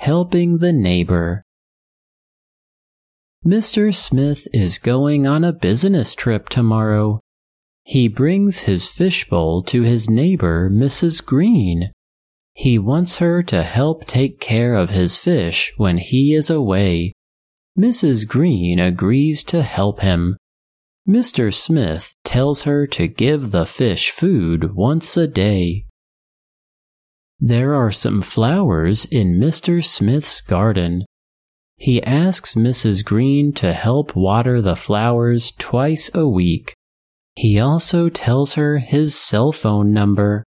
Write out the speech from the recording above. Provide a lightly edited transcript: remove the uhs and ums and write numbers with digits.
helping the neighbor. Mr. Smith is going on a business trip tomorrow. He brings his fishbowl to his neighbor, Mrs. Green. He wants her to help take care of his fish when he is away. Mrs. Green agrees to help him. Mr. Smith tells her to give the fish food once a day. There are some flowers in Mr. Smith's garden. He asks Mrs. Green to help water the flowers twice a week. He also tells her his cell phone number.